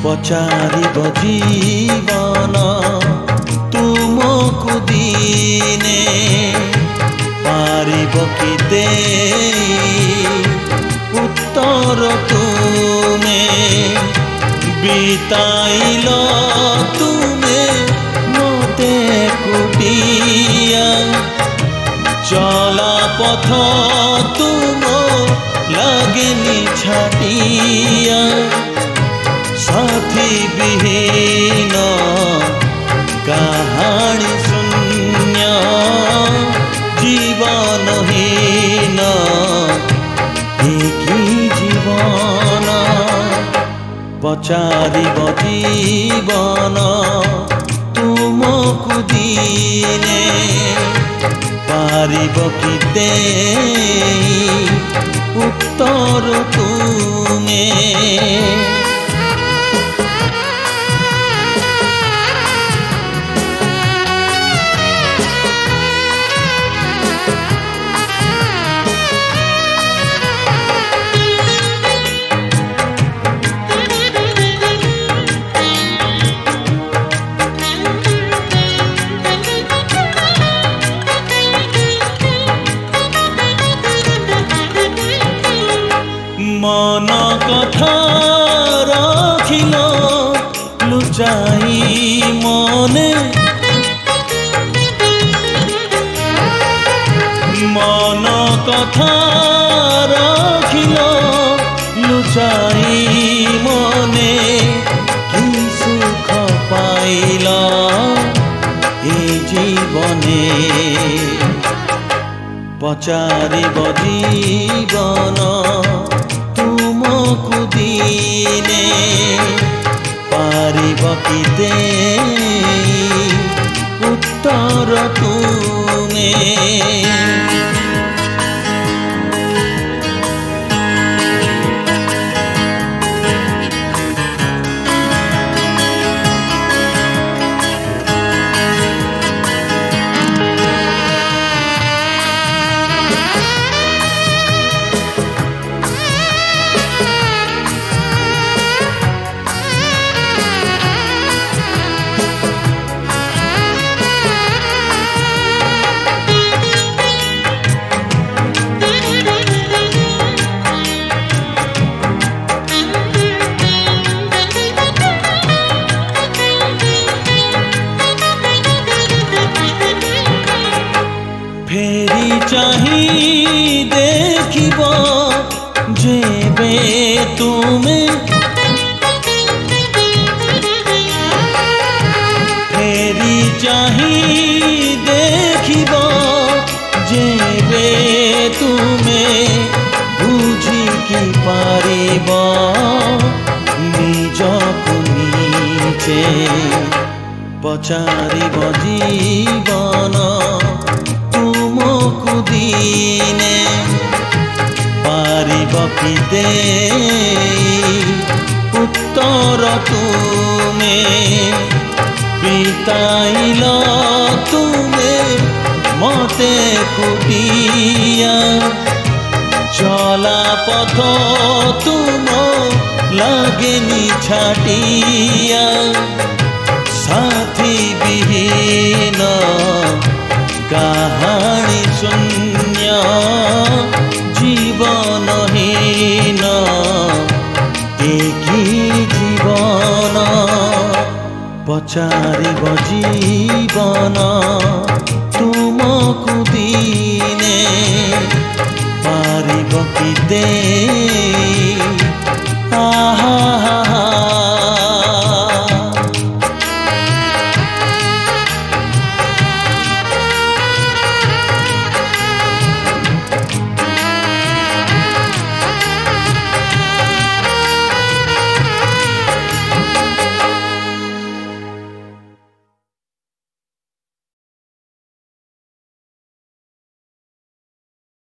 पचारिब जीवन तुमको दिने पारिब कि देई उत्तर तुमे बिताइल तुमे मते कुटिया चला पथ तुम लगेनी छाटिया साथी विहीन कहानी शून्य जीवनहीन एक जीवन पचारिब जीवन तुमको दिने पारिब कि देई उत्तर तुमे मन कथा रखिल लुचाई मने मन कथा रखिल लुचाई मने कि सुख पाइल ए जीवने पचारिब जीवन तुमको दिने पारिब कि देई उत्तर तुमे फेरी चाही देखिब जेबे तुमे फेरी चाही देखिब जेबे तुमे बुझी कि पारिब निजको नीचे पचारिब जीवन तुमको दिने पारिब कि देई उत्तर तुमे बिताइल तुमे मते कुटिया चला पथ तुम लगेनी छाटिया साथी विहीन कहानी शून्य जीवनहीन एक जीवन पचारिब जीवन